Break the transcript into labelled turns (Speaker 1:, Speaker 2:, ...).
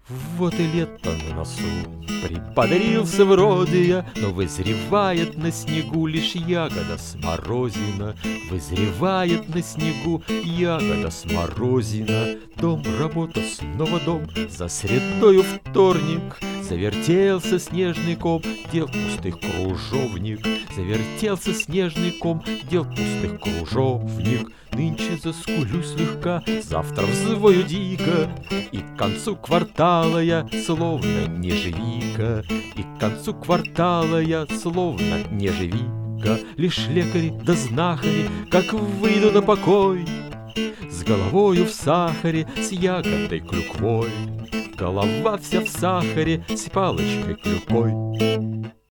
Speaker 1: Вот и лето на носу, приподарился вроде я, но вызревает на снегу лишь ягода смородина. Вызревает на снегу ягода смородина. Дом, работа, снова дом, за средою вторник. Завертелся снежный ком, дел пустых кружовник. Завертелся снежный ком, дел пустых кружовник. Нынче заскулю слегка, завтра взвою дико, и к концу квартала я словно нежевика, и к концу квартала я словно нежевика. Лишь лекари да знахари, как выйду на покой, с головою в сахаре, с ягодой клюквой. Голова вся в сахаре, с палочкой клюкой.